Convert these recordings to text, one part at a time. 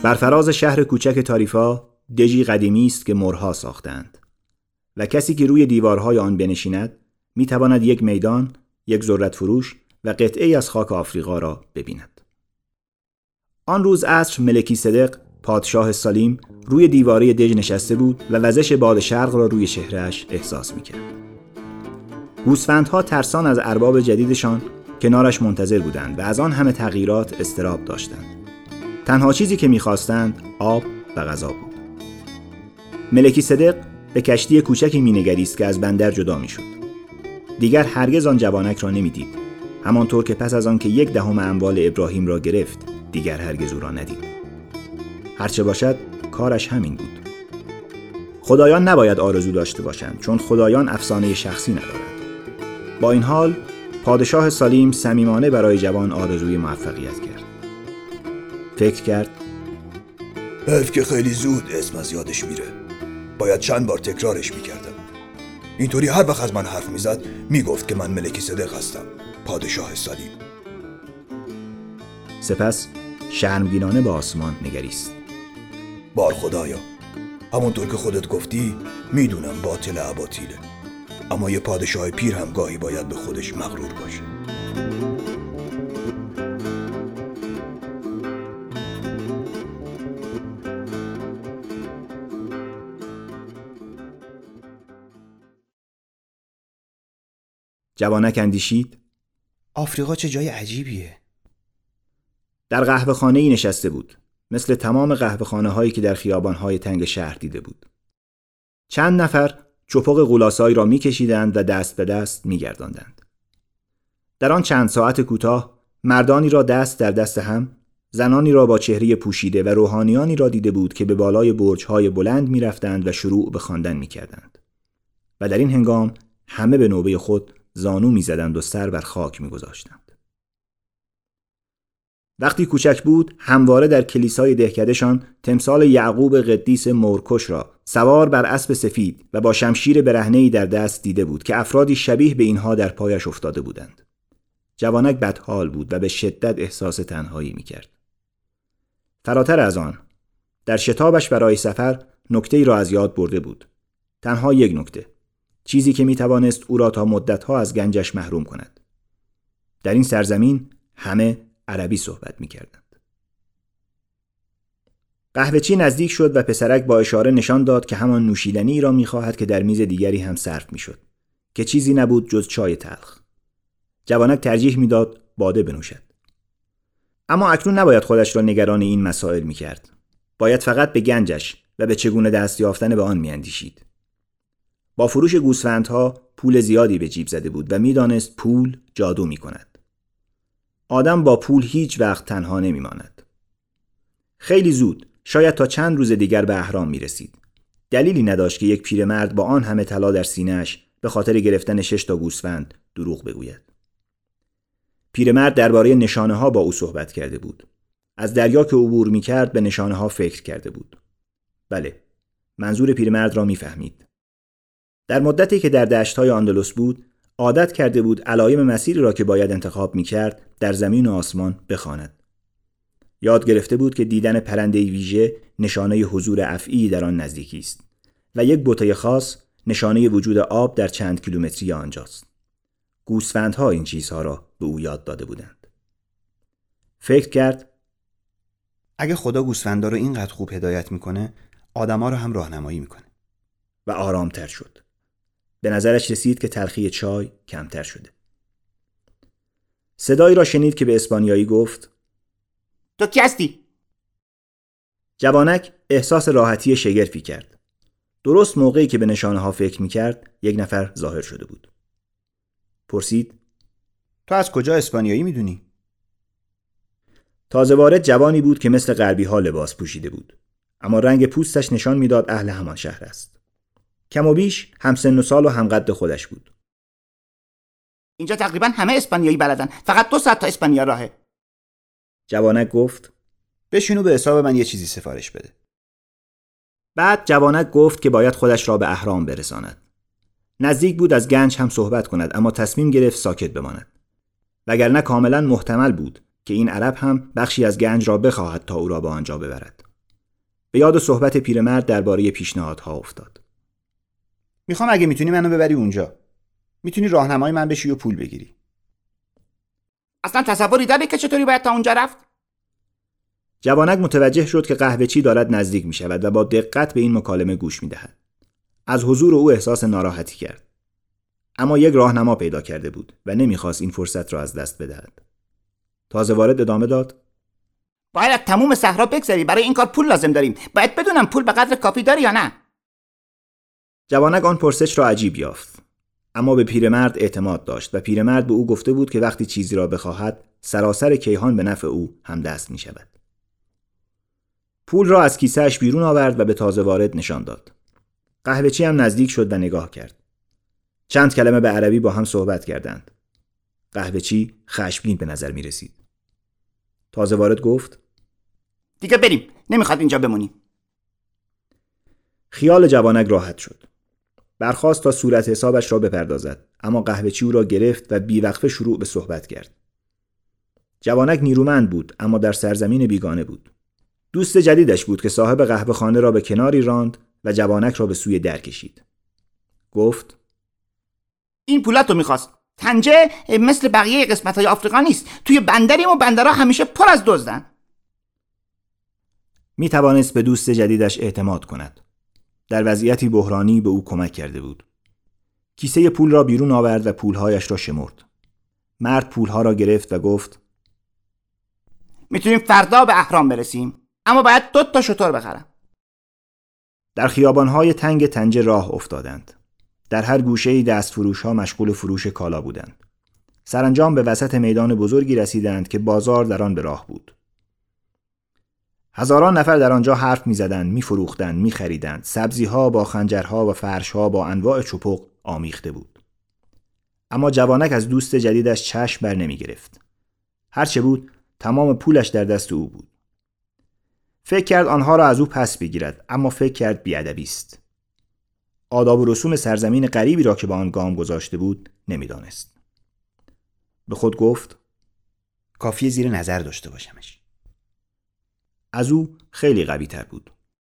بر فراز شهر کوچک تاریفا دژی قدیمی است که مرها ساختند و کسی که روی دیوارهای آن بنشیند میتواند یک میدان، یک ذرت فروش و قطعه‌ای از خاک آفریقا را ببیند. آن روز عصر ملکی صدق پادشاه سالیم روی دیواره دژ نشسته بود و وزش باد شرق را روی چهره‌اش احساس می‌کرد. گوسفندها ترسان از ارباب جدیدشان کنارش منتظر بودند و از آن همه تغییرات اضطراب داشتند. تنها چیزی که می‌خواستند آب و غذا بود. ملکی صدق به کشتی کوچکی می‌نگریست که از بندر جدا می‌شد. دیگر هرگز آن جوانک را نمی‌دید. همانطور که پس از آن که 1/10 اموال ابراهیم را گرفت، دیگر هرگز او را ندید. هرچه باشد کارش همین بود. خدایان نباید آرزو داشته باشند، چون خدایان افسانه شخصی ندارند. با این حال پادشاه سالیم صمیمانه برای جوان آرزوی موفقیت کرد. فکر کرد حیف که خیلی زود اسم از یادش میره. باید چند بار تکرارش میکردم. اینطوری هر وقت از من حرف میزد میگفت که من ملکی صدق هستم، پادشاه سالیم. سپس شرمگینانه به آسمان نگریست. بار خدایا، همونطور که خودت گفتی میدونم باطل اباطیله، اما یه پادشاه پیر هم گاهی باید به خودش مغرور باشه. جوانک اندیشید آفریقا چه جای عجیبیه. در قهوه‌خانه‌ای نشسته بود، مثل تمام قهوه‌خانه‌هایی که در خیابان‌های تنگ شهر دیده بود. چند نفر چپق قولاسایی را می‌کشیدند و دست به دست می‌گرداندند. در آن چند ساعت کوتاه مردانی را دست در دست هم، زنانی را با چهره پوشیده و روحانیانی را دیده بود که به بالای برج‌های بلند می‌رفتند و شروع به خواندن می‌کردند. و در این هنگام همه به نوبه خود زانو می‌زدند و سر بر خاک می‌گذاشتند. وقتی کوچک بود، همواره در کلیسای دهکدهشان تمثال یعقوب قدیس مورکش را سوار بر اسب سفید و با شمشیر برهنه‌ای در دست دیده بود که افرادی شبیه به اینها در پایش افتاده بودند. جوانک بدحال بود و به شدت احساس تنهایی می‌کرد. فراتر از آن، در شتابش برای سفر نکته‌ای را از یاد برده بود. تنها یک نکته، چیزی که می‌توانست او را تا مدت‌ها از گنجش محروم کند. در این سرزمین همه عربی صحبت می‌کردند. قهوه‌چی نزدیک شد و پسرک با اشاره نشان داد که همان نوشیدنی را می‌خواهد که در میز دیگری هم صرف می‌شد، که چیزی نبود جز چای تلخ. جوانک ترجیح می‌داد باده بنوشد. اما اکنون نباید خودش را نگران این مسائل می‌کرد. باید فقط به گنجش و به چگونه دست یافتن به آن می‌اندیشید. با فروش گوسفندها پول زیادی به جیب زده بود و می‌دانست پول جادو می‌کند. آدم با پول هیچ وقت تنها نمی‌ماند. خیلی زود، شاید تا چند روز دیگر به اهرام می‌رسید. دلیلی نداشت که یک پیرمرد با آن همه طلا در سینه‌اش به خاطر گرفتن 6 تا گوسفند دروغ بگوید. پیرمرد درباره نشانه‌ها با او صحبت کرده بود. از دریا که عبور می‌کرد به نشانه‌ها فکر کرده بود. بله، منظور پیرمرد را می‌فهمید. در مدتی که در دشت‌های اندلس بود، عادت کرده بود علایم مسیری را که باید انتخاب می‌کرد در زمین و آسمان بخواند. یاد گرفته بود که دیدن پرنده‌ای ویژه نشانه حضور افعی در آن نزدیکی است و یک بوته خاص نشانه وجود آب در چند کیلومتری آنجاست. گوسفندها این چیزها را به او یاد داده بودند. فکر کرد اگه خدا گوسفندا رو اینقدر خوب هدایت میکنه، آدما رو هم راهنمایی میکنه. و آرامتر شد. به نظرش رسید که تلخی چای کمتر شده. صدایی را شنید که به اسپانیایی گفت تو کی هستی؟ جوانک احساس راحتی شگرفی کرد. درست موقعی که به نشانه ها فکر میکرد، یک نفر ظاهر شده بود. پرسید تو از کجا اسپانیایی میدونی؟ تازه وارد جوانی بود که مثل غربی ها لباس پوشیده بود، اما رنگ پوستش نشان میداد اهل همان شهر است. کم و بیش هم سن و سال و هم قد خودش بود. اینجا تقریبا همه اسپانیایی بلدن، فقط 2 ساعت تا اسپانیا راهه. جوانک گفت بشینو به حساب من یه چیزی سفارش بده. بعد جوانک گفت که باید خودش را به اهرام برساند. نزدیک بود از گنج هم صحبت کند، اما تصمیم گرفت ساکت بماند. وگرنه کاملا محتمل بود که این عرب هم بخشی از گنج را بخواهد تا او را به آنجا ببرد. به یاد صحبت پیرمرد درباره پیشنهادها افتاد. میخوام اگه میتونی منو ببری اونجا. میتونی راهنمای من بشی و پول بگیری. اصلا تصوری داری که چطوری باید تا اونجا رفت؟ جوانک متوجه شد که قهوه‌چی دارد نزدیک میشود و با دقت به این مکالمه گوش میدهد. از حضور او احساس ناراحتی کرد. اما یک راهنما پیدا کرده بود و نمیخواست این فرصت را از دست بدهد. تازه وارد ادامه داد: باید از تموم صحرا بگذری، برای این کار پول لازم داریم. باید بدونم پول به قدر کافی داری یا نه. جوانک آن پرسش را عجیب یافت، اما به پیرمرد اعتماد داشت و پیرمرد به او گفته بود که وقتی چیزی را بخواهد سراسر کیهان به نفع او همدست می شود. پول را از کیسه‌اش بیرون آورد و به تازه وارد نشان داد. قهوه‌چی هم نزدیک شد و نگاه کرد. چند کلمه به عربی با هم صحبت کردند. قهوه‌چی خشمگین به نظر می رسید. تازه وارد گفت: دیگه بریم، نمیخواد اینجا بمونیم. خیال جوانک راحت شد. برخاست تا صورت حسابش را بپردازد، اما قهوه‌چی او را گرفت و بیوقفه شروع به صحبت کرد. جوانک نیرومند بود، اما در سرزمین بیگانه بود. دوست جدیدش بود که صاحب قهوه خانه را به کناری راند و جوانک را به سوی در کشید. گفت: این پولاتو میخواست. طنجه مثل بقیه قسمت‌های آفریقا نیست. توی بندریم و بندرها همیشه پر از دزدن. می توانست به دوست جدیدش اعتماد کند. در وضعیتی بحرانی به او کمک کرده بود. کیسه پول را بیرون آورد و پولهایش را شمرد. مرد پولها را گرفت و گفت: میتونیم فردا به اهرام برسیم، اما باید 2 شتر بخرم. در خیابانهای تنگ طنجه راه افتادند. در هر گوشه‌ای دستفروش‌ها مشغول فروش کالا بودند. سرانجام به وسط میدان بزرگی رسیدند که بازار در آن به راه بود. هزاران نفر در آنجا حرف می‌زدند، می‌فروختند، می‌خریدند. سبزی‌ها با خنجرها و فرش‌ها با انواع چپق آمیخته بود. اما جوانک از دوست جدیدش چشم بر نمی‌گرفت. هرچه بود تمام پولش در دست او بود. فکر کرد آنها را از او پس بگیرد، اما فکر کرد بی‌ادبی است. آداب و رسوم سرزمین غریبی را که با آن گام گذاشته بود نمی‌دانست. به خود گفت: کافیه زیر نظر داشته باشمش. از او خیلی قوی تر بود.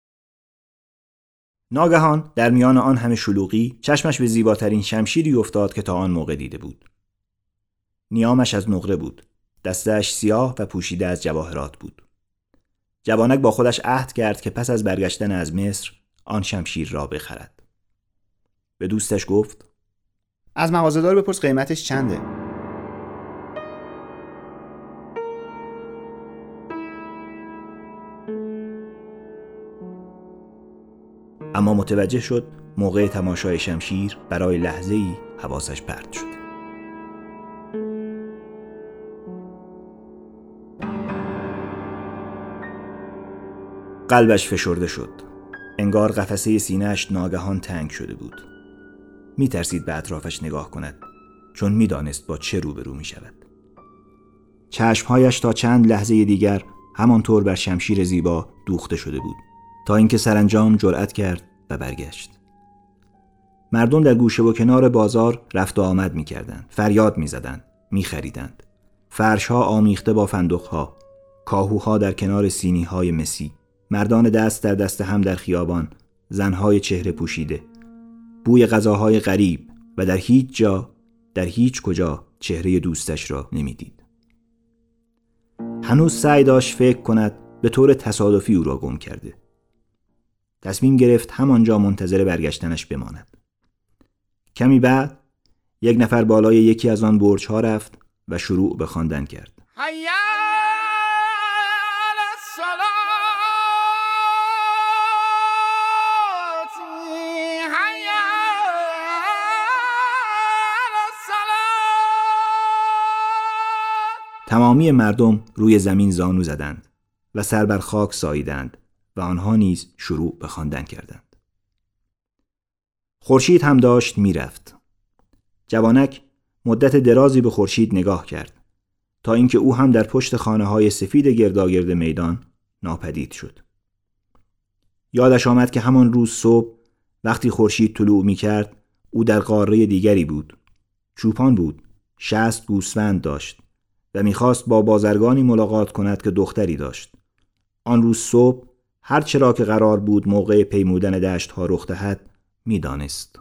ناگهان در میان آن همه شلوغی چشمش به زیباترین شمشیری افتاد که تا آن موقع دیده بود. نیامش از نقره بود. دستش سیاه و پوشیده از جواهرات بود. جوانک با خودش عهد کرد که پس از برگشتن از مصر آن شمشیر را بخرد. به دوستش گفت: از مغازه‌دار بپرس قیمتش چنده. اما متوجه شد موقع تماشای شمشیر برای لحظه‌ای حواسش پرت شد. قلبش فشرده شد. انگار قفسه سینه‌اش ناگهان تنگ شده بود. می‌ترسید به اطرافش نگاه کند، چون می‌دانست با چه روبرو می‌شود. چشم‌هایش تا چند لحظه دیگر همانطور بر شمشیر زیبا دوخته شده بود، تا اینکه سرانجام جرأت کرد و برگشت. مردم در گوشه و کنار بازار رفت و آمد می‌کردند، فریاد می‌زدند، می‌خریدند. فرش‌ها آمیخته با فندق‌ها، کاهوها در کنار سینی‌های مسی، مردان دست در دست هم در خیابان، زن‌های چهره پوشیده، بوی غذاهای غریب و در هیچ جا، در هیچ کجا چهره دوستش را نمی‌دید. هنوز سعی داشت فکر کند به طور تصادفی او را گم کرده. تصمیم گرفت همانجا منتظر برگشتنش بماند. کمی بعد یک نفر بالای یکی از آن برج‌ها رفت و شروع به خواندن کرد. تمامی مردم روی زمین زانو زدند و سر بر خاک ساییدند و آنها نیز شروع به خواندن کردند. خورشید هم داشت میرفت. جوانک مدت درازی به خورشید نگاه کرد تا اینکه او هم در پشت خانه‌های سفید گرداگرد میدان ناپدید شد. یادش آمد که همان روز صبح وقتی خورشید طلوع می‌کرد او در قاره دیگری بود. چوپان بود، 60 گوسفند داشت و می‌خواست با بازرگانی ملاقات کند که دختری داشت. آن روز صبح هر چرا که قرار بود موقع پیمودن دشت‌ها رخ دهد می‌دانست.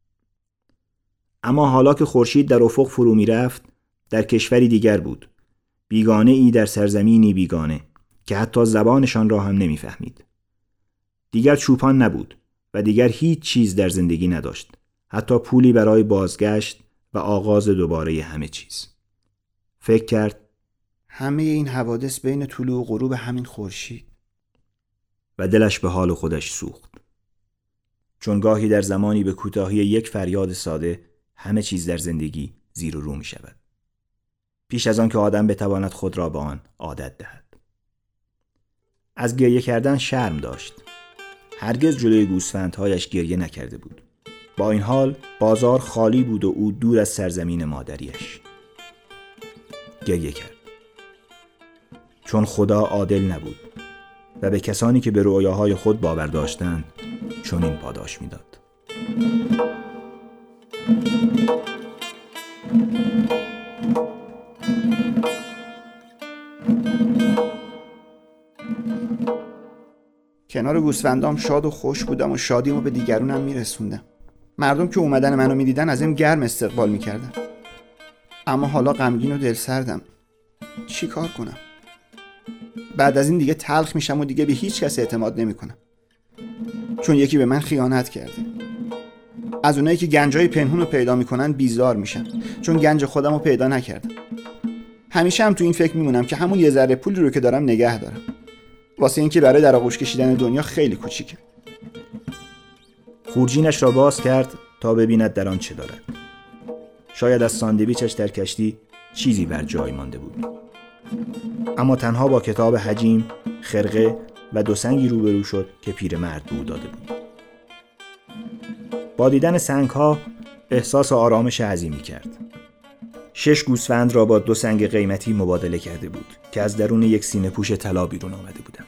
اما حالا که خورشید در افق فرو می‌رفت، در کشوری دیگر بود، بیگانه ای در سرزمینی بیگانه که حتی زبانشان را هم نمی‌فهمید. دیگر چوپان نبود و دیگر هیچ چیز در زندگی نداشت، حتی پولی برای بازگشت و آغاز دوباره همه چیز. فکر کرد همه این حوادث بین طلوع و غروب همین خورشید. و دلش به حال خودش سوخت. چون گاهی در زمانی به کوتاهی یک فریاد ساده همه چیز در زندگی زیر و رو می شود. پیش از آن که آدم بتواند خود را به آن عادت دهد. از گریه کردن شرم داشت. هرگز جلوی گوسفندهایش گریه نکرده بود. با این حال بازار خالی بود و او دور از سرزمین مادریش. گریه کرد. چون خدا عادل نبود و به کسانی که به رؤیاهای خود باور داشتند چنین پاداش میداد. کنار گوسفندام شاد و خوش بودم و شادیمو به دیگرونم میرسوندم. مردم که اومدن منو میدیدن ازم گرم استقبال میکردن. اما حالا غمگین و دلسردم. چی کار کنم؟ بعد از این دیگه تلخ میشم و دیگه به هیچ کس اعتماد نمیکنم. چون یکی به من خیانت کرده. از اونایی که گنجای پنهون رو پیدا میکنن بیزار میشم، چون گنج خودم رو پیدا نکردم. همیشه هم تو این فکر میمونم که همون یه ذره پولی رو که دارم نگه دارم، واسه این که برای در آغوش کشیدن دنیا خیلی کوچیکه. خورجینش را باز کرد تا ببیند در آن چه دارد. شاید از ساندویچش در کشتی چیزی بر جای مانده بود. اما تنها با کتاب حجیم، خرقه و 2 سنگی روبرو شد که پیرمرد به او داده بود. با دیدن سنگ‌ها احساس آرامش عظیمی کرد. 6 گوسفند را با 2 سنگ قیمتی مبادله کرده بود که از درون یک سینه پوش طلا بیرون آمده بودند.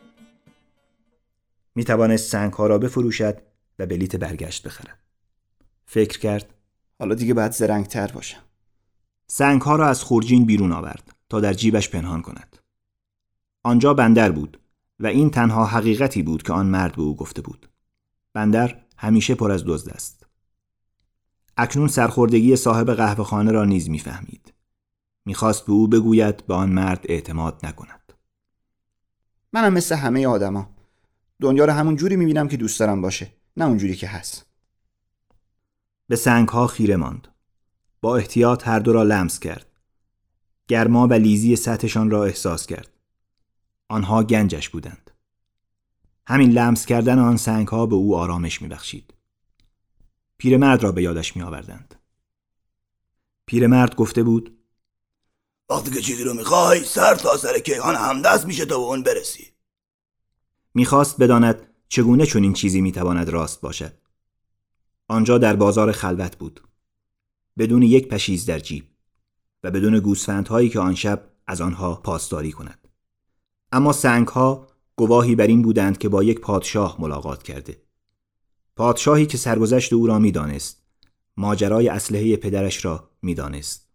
می توانست سنگ‌ها را بفروشد و بلیت برگشت بخرد. فکر کرد حالا دیگه باید زرنگ‌تر باشم. سنگ‌ها را از خورجین بیرون آورد تا در جیبش پنهان کند. آنجا بندر بود و این تنها حقیقتی بود که آن مرد به او گفته بود. بندر همیشه پر از دزد است. اکنون سرخوردگی صاحب قهوه‌خانه را نیز می‌فهمید. می‌خواست به او بگوید به آن مرد اعتماد نکند. منم مثل همه آدما دنیا رو همون جوری می‌بینم که دوست دارم باشه، نه اون جوری که هست. به سنگ‌ها خیره ماند. با احتیاط هر دو را لمس کرد. گرما و لیزی سطحشان را احساس کرد. آنها گنجش بودند. همین لمس کردن آن سنگ‌ها به او آرامش می‌بخشید. پیرمرد را به یادش می‌آوردند. پیرمرد گفته بود: وقتی که چیزی رو می‌خوای سر تا سر کیهان همدست میشه تا به اون برسی. می‌خواست بداند چگونه چنین چیزی می‌تواند راست باشد. آنجا در بازار خلوت بود. بدون یک پشیز در جیب و بدون گوسفندهایی که آن شب از آنها پاسداری کند. اما سنگ‌ها گواهی بر این بودند که با یک پادشاه ملاقات کرده. پادشاهی که سرگذشت او را می‌دانست، ماجرای اسلحه پدرش را می‌دانست.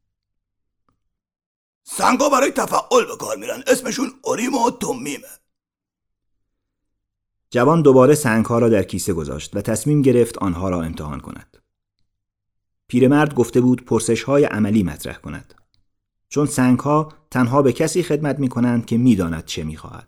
سنگ‌ها برای تفاعل به کار میرن، اسمشون اوریم و تومیمه. جوان دوباره سنگ‌ها را در کیسه گذاشت و تصمیم گرفت آنها را امتحان کند. پیرمرد گفته بود پرسش‌های عملی مطرح کند، چون سنگ‌ها تنها به کسی خدمت می‌کنند که می‌داند چه می‌خواهد.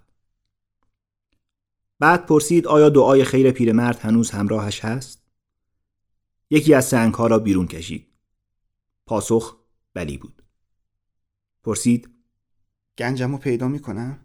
بعد پرسید آیا دعای خیر پیرمرد هنوز همراهش هست؟ یکی از سنگ‌ها را بیرون کشید. پاسخ بلی بود. پرسید گنجمو پیدا میکنم؟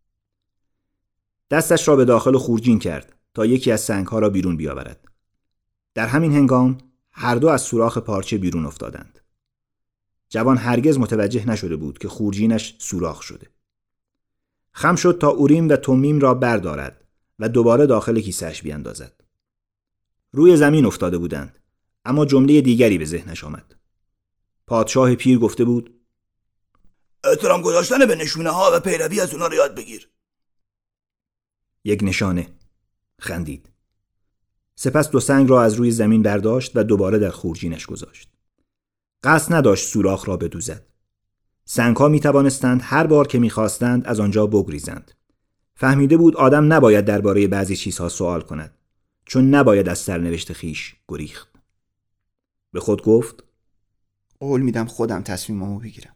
دستش را به داخل خورجین کرد تا یکی از سنگ‌ها را بیرون بیاورد. در همین هنگام هر دو از سوراخ پارچه بیرون افتادند. جوان هرگز متوجه نشده بود که خورجینش سوراخ شده. خم شد تا اوریم و تومیم را بردارد و دوباره داخل کیسه‌اش بیاندازد. روی زمین افتاده بودند، اما جمله دیگری به ذهنش آمد. پادشاه پیر گفته بود: احترام گذاشتن به نشونه ها و پیروی از اونا رو یاد بگیر. یک نشانه. خندید. سپس 2 سنگ را از روی زمین برداشت و دوباره در خورجینش گذاشت. قصد نداشت سوراخ را بدوزد. سنگ‌ها می توانستند هر بار که می خواستند از آنجا بگریزند. فهمیده بود آدم نباید درباره بعضی چیزها سوال کند، چون نباید از سرنوشت خیش گریخت. به خود گفت قول میدم خودم تصمیممو بگیرم.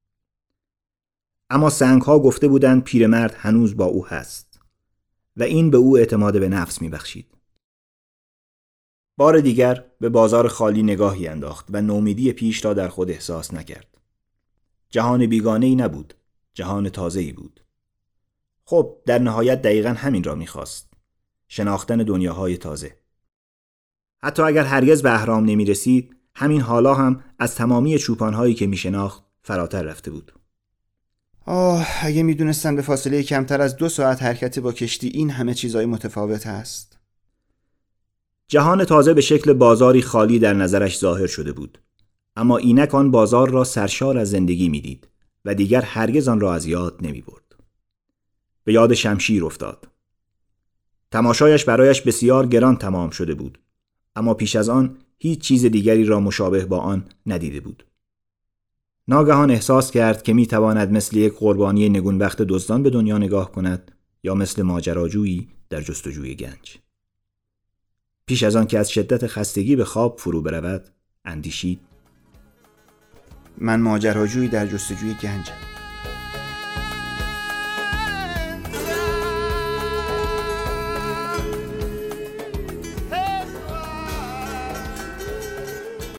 اما سنگ‌ها گفته بودند پیرمرد هنوز با او هست و این به او اعتماد به نفس می‌بخشید. بار دیگر به بازار خالی نگاهی انداخت و نومیدی پیش را در خود احساس نکرد. جهان بیگانه‌ای نبود، جهان تازه‌ای بود. خب در نهایت دقیقاً همین را می‌خواست، شناختن دنیاهای تازه. حتی اگر هرگز به اهرام نمی‌رسید، همین حالا هم از تمامی چوپان‌هایی که می‌شناخت فراتر رفته بود. اگه میدونستن به فاصله کمتر از 2 ساعت حرکت با کشتی این همه چیزای متفاوت هست. جهان تازه به شکل بازاری خالی در نظرش ظاهر شده بود، اما اینک آن بازار را سرشار از زندگی میدید و دیگر هرگز آن را از یاد نمی برد. به یاد شمشیر افتاد. تماشایش برایش بسیار گران تمام شده بود، اما پیش از آن هیچ چیز دیگری را مشابه با آن ندیده بود. ناگهان احساس کرد که می تواند مثل یک قربانی نگونبخت دزدان به دنیا نگاه کند یا مثل ماجراجویی در جستجوی گنج. پیش از آن که از شدت خستگی به خواب فرو برود، اندیشید: من ماجراجویی در جستجوی گنجم.